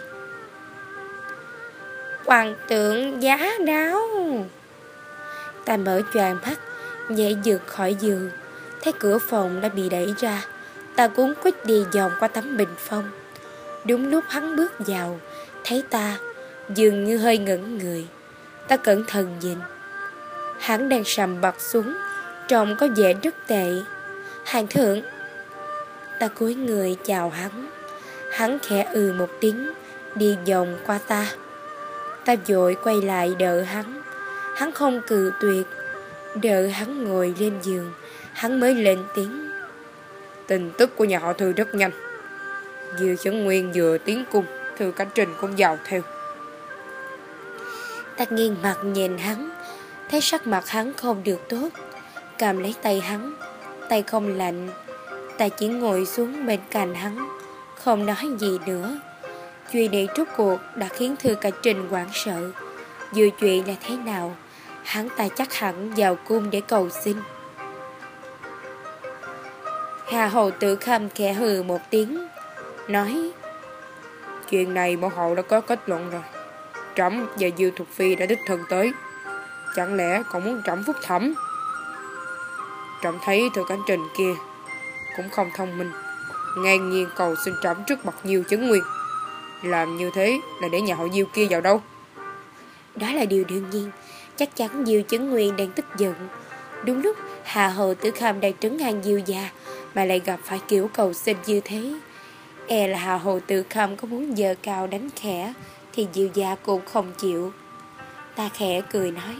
Hoàng thượng giá đáo. Ta mở choàng mắt, nhảy giật khỏi giường, thấy cửa phòng đã bị đẩy ra. Ta cuống quýt đi vòng qua tấm bình phong. Đúng lúc hắn bước vào, thấy ta, dường như hơi ngẩn người. Ta cẩn thận nhìn, hắn đang sầm bặt xuống, trông có vẻ rất tệ. Hoàng thượng. Ta cúi người chào hắn. Hắn khẽ một tiếng, đi vòng qua ta. Ta vội quay lại đỡ hắn. Hắn không cự tuyệt. Đợi hắn ngồi lên giường, hắn mới lên tiếng: Tin tức của nhà họ Thư rất nhanh. Vừa Chấn Nguyên vừa tiến cung, Thư Cánh Trình cũng vào theo. Ta nghiêng mặt nhìn hắn, thấy sắc mặt hắn không được tốt, cầm lấy tay hắn. Tay không lạnh. Ta chỉ ngồi xuống bên cạnh hắn, không nói gì nữa. Chuyện này rốt cuộc đã khiến Thư Cả Trình hoảng sợ. Dù chuyện là thế nào, hắn ta chắc hẳn vào cung để cầu xin. Hà Hầu Tử Khâm khẽ hừ một tiếng, nói: Chuyện này mẫu hậu đã có kết luận rồi. Trẫm và Diêu Thục Phi đã đích thân tới, chẳng lẽ còn muốn trẫm phúc thẩm? Trẫm thấy Thư Cảnh Trình kia cũng không thông minh, ngang nhiên cầu xin trẫm trước mặt Diêu Chấn Nguyên. Làm như thế là để nhà họ Diêu kia vào đâu? Đó là điều đương nhiên. Chắc chắn Diêu Chấn Nguyên đang tức giận. Đúng lúc Hà Hầu Tử Khâm đang trấn an Diêu gia mà lại gặp phải kiểu cầu xin như thế. E là Hà Hầu Tử Khâm có muốn giơ cao đánh khẽ thì Diêu gia cũng không chịu. Ta khẽ cười nói: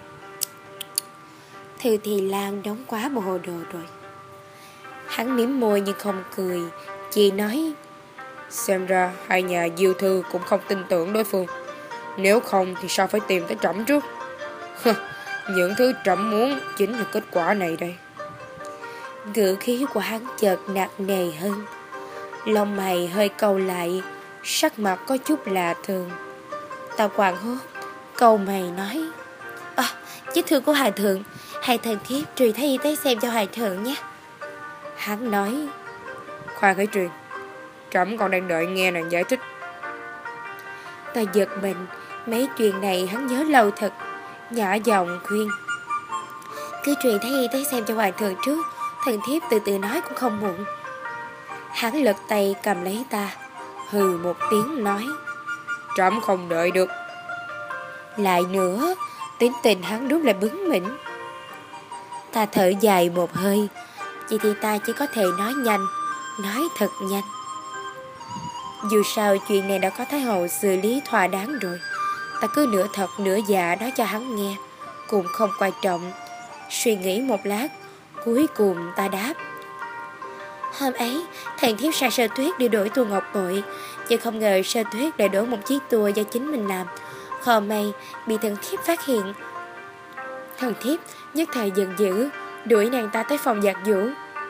Thư Thì Lan đóng quá bộ hồ đồ rồi. Hắn mím môi nhưng không cười, chỉ nói: Xem ra hai nhà Diêu Thư cũng không tin tưởng đối phương. Nếu không thì sao phải tìm tới trẫm trước? Những thứ trẫm muốn chính là kết quả này đây. Ngữ khí của hắn chợt nặng nề hơn, lông mày hơi cau lại, sắc mặt có chút lạ thường. Ta hoảng hốt cau mày nói: Chí thư của Hoàng thượng, hai thần thiếp truyền thái y tới xem cho Hoàng thượng nhé. Hắn nói: Khoan hãy truyền, trẫm còn đang đợi nghe nàng giải thích. Ta giật mình, mấy chuyện này hắn nhớ lâu thật, nhỏ giọng khuyên: Cứ truyền thái y tới xem cho Hoàng thượng trước, thần thiếp từ từ nói cũng không muộn. Hắn lật tay cầm lấy ta, hừ một tiếng nói: Trẫm không đợi được. Lại nữa, tính tình hắn đúng là bướng bỉnh. Ta thở dài một hơi. Vậy thì ta chỉ có thể nói nhanh, nói thật nhanh. Dù sao chuyện này đã có Thái hậu xử lý thỏa đáng rồi. Ta cứ nửa thật nửa dạ nói cho hắn nghe, cũng không quan trọng. Suy nghĩ một lát, cuối cùng ta đáp: Hôm ấy thần thiếp sai Sơ Tuyết đi đổi tua ngọc bội, nhưng không ngờ Sơ Tuyết lại đổi một chiếc tua do chính mình làm. Không may bị thần thiếp phát hiện. Thần thiếp nhất thời giận dữ, đuổi nàng ta tới phòng giặt giũ.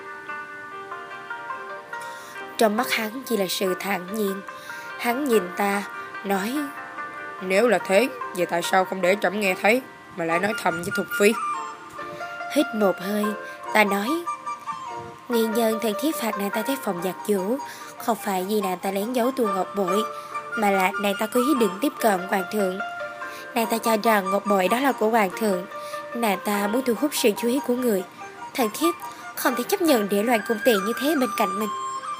Trong mắt hắn chỉ là sự thản nhiên. Hắn nhìn ta, nói: Nếu là thế, vậy tại sao không để trẫm nghe thấy mà lại nói thầm với Thục Phi? Hít một hơi, ta nói: Nguyên nhân thần thiếp phạt nàng ta tới phòng giặt giũ không phải vì nàng ta lén giấu tua ngọc bội, mà là nàng ta có ý định tiếp cận hoàng thượng. Nàng ta cho rằng ngọc bội đó là của hoàng thượng. Nàng ta muốn thu hút sự chú ý của người. Thần thiếp không thể chấp nhận để loạn cung tiền như thế bên cạnh mình.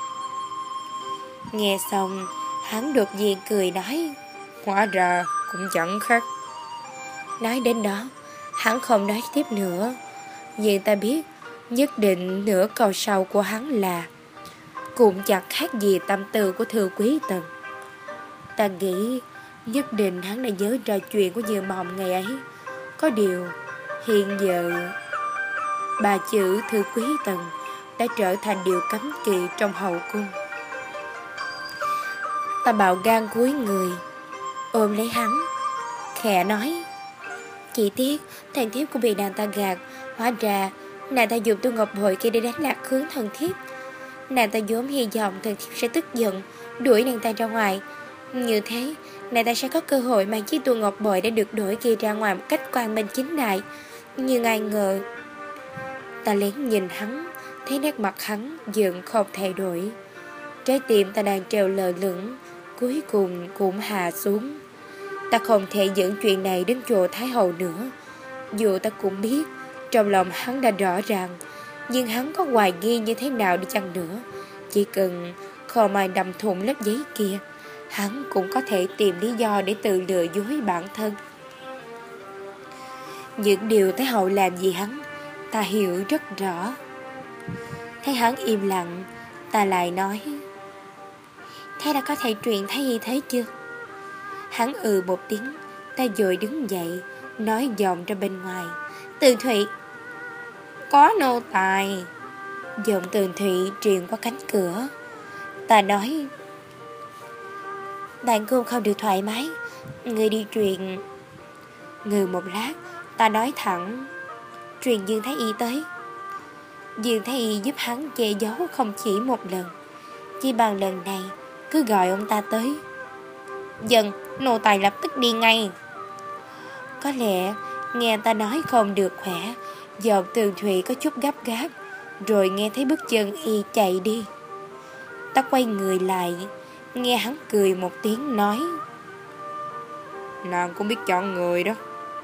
Nghe xong, hắn đột nhiên cười nói: Hóa ra cũng chẳng khác. Nói đến đó, hắn không nói tiếp nữa. Nhưng ta biết nhất định nửa câu sau của hắn là cũng chẳng khác gì tâm tư của Thư Quý Tần. Ta nghĩ nhất định hắn đã nhớ ra chuyện của Như Mộng ngày ấy. Có điều hiện giờ ba chữ Thư Quý Tần đã trở thành điều cấm kỵ trong hậu cung. Ta bạo gan cúi người ôm lấy hắn, khẽ nói: Chỉ tiếc thần thiếp cũng bị nàng ta gạt. Hóa ra nàng ta dùng tua ngọc bội kia để đánh lạc hướng thần thiếp. Nàng ta vốn hy vọng thần thiếp sẽ tức giận, đuổi nàng ta ra ngoài. Như thế nàng ta sẽ có cơ hội mang chiếc tua ngọc bội đã được đổi kia ra ngoài một cách quang minh chính đại. Nhưng ai ngờ. Ta lén nhìn hắn, thấy nét mặt hắn vẫn không thay đổi. Trái tim ta đang treo lơ lửng, cuối cùng cũng hạ xuống. Ta không thể dẫn chuyện này đến chỗ Thái hậu nữa. Dù ta cũng biết trong lòng hắn đã rõ ràng, nhưng hắn có hoài nghi như thế nào đi chăng nữa, chỉ cần không ai đâm thủng lớp giấy kia, hắn cũng có thể tìm lý do để tự lừa dối bản thân. Những điều Thái hậu làm gì hắn, ta hiểu rất rõ. Thấy hắn im lặng, ta lại nói: Thế đã có thể truyền thấy y thế chưa? Hắn một tiếng. Ta vội đứng dậy, nói giọng ra bên ngoài: Tường Thụy. Có nô tài. Giọng Tường Thụy truyền qua cánh cửa. Ta nói: Bạn cung không được thoải mái, người đi truyền. Ngừng một lát, ta nói thẳng: truyền Dương Thái Y tới. Dương Thái Y giúp hắn che giấu không chỉ một lần, chỉ bằng lần này cứ gọi ông ta tới. Dần, nô tài lập tức đi ngay. Có lẽ nghe ta nói không được khỏe, giọng Tường Thụy có chút gấp gáp, rồi nghe thấy bước chân y chạy đi. Ta quay người lại, nghe hắn cười một tiếng nói: nàng cũng biết chọn người đó.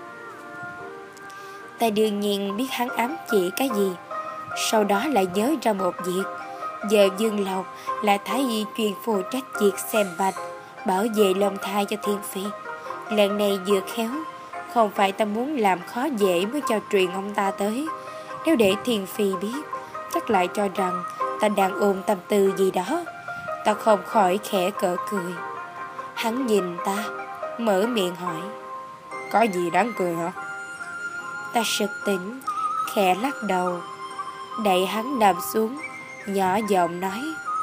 Ta đương nhiên biết hắn ám chỉ cái gì, sau đó lại nhớ ra một việc. Giờ Dương Lộc là thái y chuyên phụ trách việc xem bạch, bảo vệ long thai cho Thiên Phi. Lần này vừa khéo, không phải ta muốn làm khó dễ mới cho truyền ông ta tới. Nếu để Thiên Phi biết, chắc lại cho rằng ta đang ôm tâm tư gì đó. Ta không khỏi khẽ cỡ cười. Hắn nhìn ta, mở miệng hỏi: có gì đáng cười hả? Ta sực tỉnh, khẽ lắc đầu, đẩy hắn nằm xuống, nhỏ giọng nói: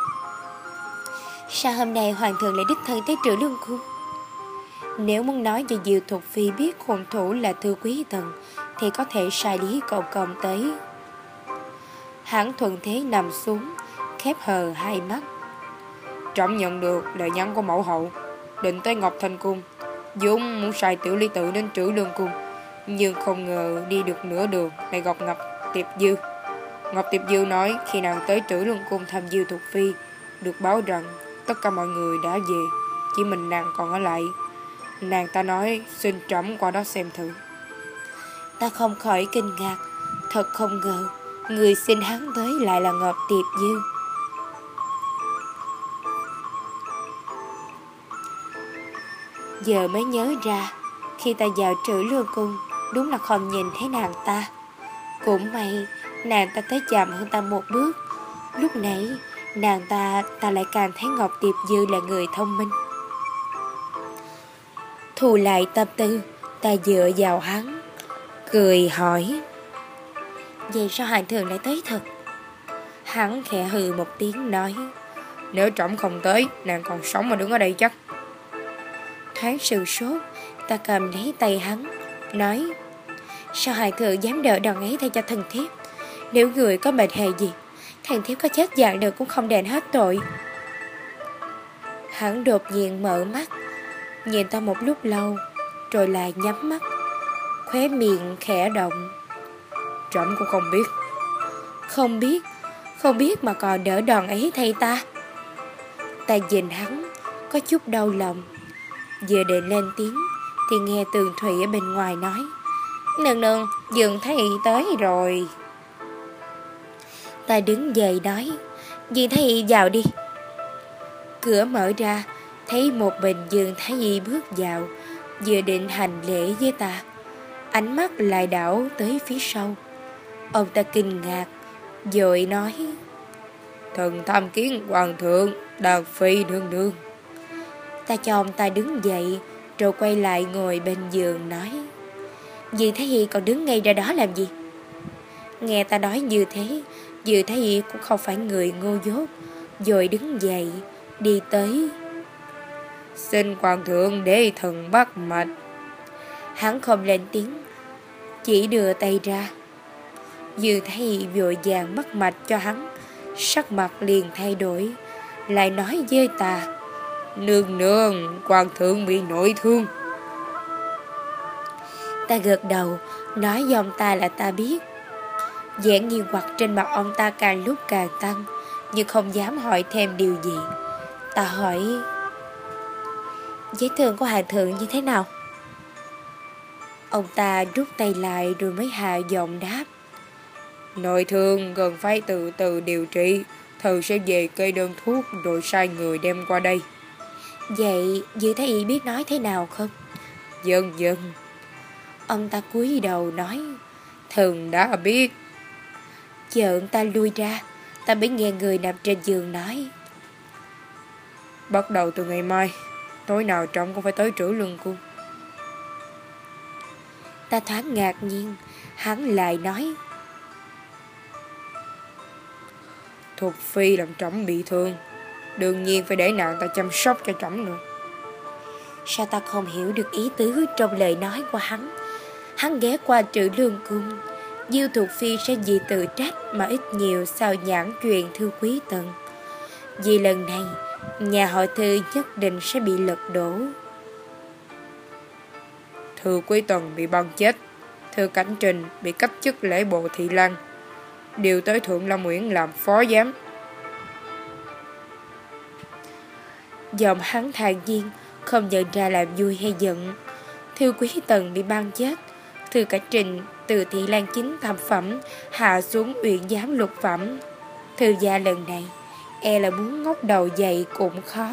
sao hôm nay hoàng thượng lại đích thân tới Trữ Lương Cung? Nếu muốn nói cho Diệu Thục Phi biết hung thủ là Thư Quý Tần, thì có thể sai Lý Công Công tới. Hắn thuận thế nằm xuống, khép hờ hai mắt. Trẫm nhận được lời nhắn của mẫu hậu, định tới Ngọc Thanh Cung, vốn muốn sai Tiểu Ly Tự đến Trữ Lương Cung, nhưng không ngờ đi được nửa đường lại gặp Ngọc Tiệp Dư. Ngọc Tiệp Dư nói khi nàng tới Trữ Lương Cung thăm Diệu Thục Phi, được báo rằng tất cả mọi người đã về, chỉ mình nàng còn ở lại. Nàng ta nói xin trẫm qua đó xem thử. Ta không khỏi kinh ngạc, thật không ngờ người xin hắn tới lại là Ngọc Tiệp Dư. Giờ mới nhớ ra, khi ta vào Trữ Lương Cung, đúng là không nhìn thấy nàng ta. Cũng may nàng ta tới chậm hơn ta một bước. Lúc nãy nàng ta lại càng thấy Ngọc Tiệp Dư là người thông minh. Thu lại tâm tư, ta dựa vào hắn, cười hỏi: vậy sao hoàng thượng lại tới thật? Hắn khẽ hừ một tiếng nói: nếu trẫm không tới, nàng còn sống mà đứng ở đây chắc. Thoáng sừng sốt, ta cầm lấy tay hắn, nói: sao hoàng thượng dám đỡ đòn ấy thay cho thần thiếp? Nếu người có mệnh hệ gì, thần thiếp có chết dạng được cũng không đền hết tội. Hắn đột nhiên mở mắt, nhìn ta một lúc lâu, rồi lại nhắm mắt, khóe miệng khẽ động. Trẫm cũng không biết. Không biết mà còn đỡ đòn ấy thay ta. Ta nhìn hắn, có chút đau lòng. Vừa định lên tiếng, thì nghe Tường Thụy ở bên ngoài nói: nương nương, Dương Thái Y tới rồi. Ta đứng dậy nói: Dương Thái Y vào đi. Cửa mở ra, thấy một mình Dương Thái Y bước vào, vừa định hành lễ với ta, ánh mắt lại đảo tới phía sau. Ông ta kinh ngạc, rồi nói: thần tham kiến hoàng thượng, đàn phi nương nương. Ta cho ông ta đứng dậy, rồi quay lại ngồi bên giường nói: Dương Thái Y còn đứng ngay ra đó làm gì? Nghe ta nói như thế, Dương Thái Y cũng không phải người ngu dốt, rồi đứng dậy đi tới. Xin hoàng thượng để thần bắt mạch. Hắn không lên tiếng, chỉ đưa tay ra. Dương Thái Y vội vàng bắt mạch cho hắn, sắc mặt liền thay đổi, lại nói với ta: nương nương, hoàng thượng bị nội thương. Ta gật đầu, nói với ông ta là ta biết. vẻ nghi hoặc trên mặt ông ta càng lúc càng tăng, nhưng không dám hỏi thêm điều gì. Ta hỏi: vết thương của Hà Thượng như thế nào? Ông ta rút tay lại rồi mới hạ giọng đáp: nội thương cần phải từ từ điều trị, thần sẽ về kê đơn thuốc rồi sai người đem qua đây. Vậy Dư Thái Y biết nói thế nào không? Dần dần. Ông ta cúi đầu nói: thần đã biết. Chờ ông ta lui ra, ta mới nghe người nằm trên giường nói: bắt đầu từ ngày mai, tối nào trẫm cũng phải tới Trữ Lương Cung. Ta thoáng ngạc nhiên, hắn lại nói: Thục Phi làm trẫm bị thương, đương nhiên phải để nàng ta chăm sóc cho trẫm nữa. Sao ta không hiểu được ý tứ trong lời nói của hắn? hắn ghé qua Trữ Lương Cung. Diêu Thục Phi sẽ vì tự trách mà ít nhiều sao nhãn chuyện Thư Quý Tần. Vì lần này nhà họ Thư nhất định sẽ bị lật đổ. Thư Quý Tần bị bắn chết, Thư Cảnh Trình bị cách chức lễ bộ thị lang, điều tới Thượng Lâm Uyển làm phó giám. Giọng hắn thản nhiên, không nhận ra làm vui hay giận. Thư Quý Tần bị bắn chết, Thư Cảnh Trình từ thị lang chính tam phẩm hạ xuống uyển giám lục phẩm. Thư gia lần này e là muốn ngóc đầu dậy cũng khó.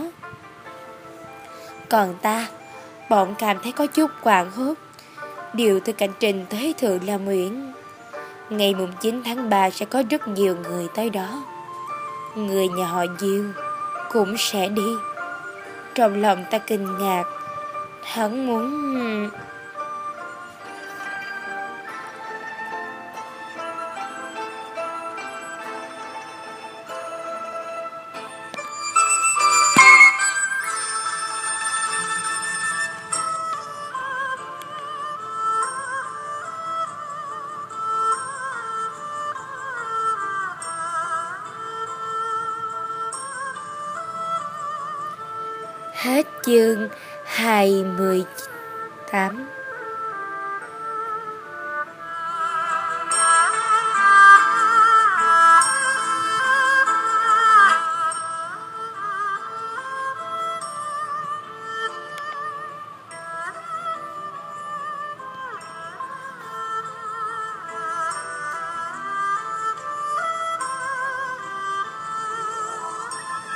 Còn ta, bọn cảm thấy có chút quảng hốt. Điều Thư Cảnh Trình tới Thượng Lâm Uyển, ngày mùng 9 tháng 3 sẽ có rất nhiều người tới đó. Người nhà họ Diêu cũng sẽ đi. Trong lòng ta kinh ngạc, hắn muốn... Hết chương 28.